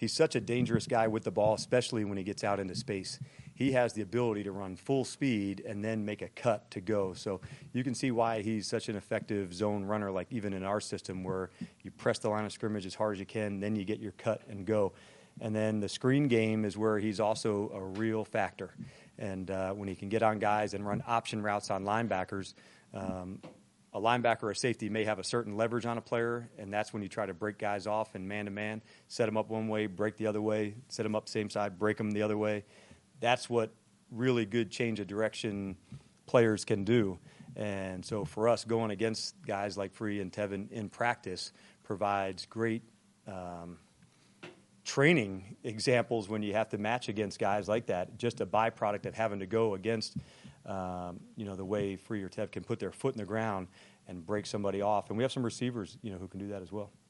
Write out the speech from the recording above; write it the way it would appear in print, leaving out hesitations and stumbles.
he's such a dangerous guy with the ball, especially when he gets out into space. He has the ability to run full speed and then make a cut to go. So you can see why he's such an effective zone runner, like even in our system where you press the line of scrimmage as hard as you can, then you get your cut and go. And then the screen game is where he's also a real factor. And when he can get on guys and run option routes on linebackers, a linebacker or a safety may have a certain leverage on a player, and that's when you try to break guys off and man-to-man, set them up one way, break the other way, set them up same side, break them the other way. That's what really good change of direction players can do. And so for us, going against guys like Free and Tevin in practice provides great training examples when you have to match against guys like that. Just a byproduct of having to go against the way Free or Tev can put their foot in the ground and break somebody off. And we have some receivers, who can do that as well.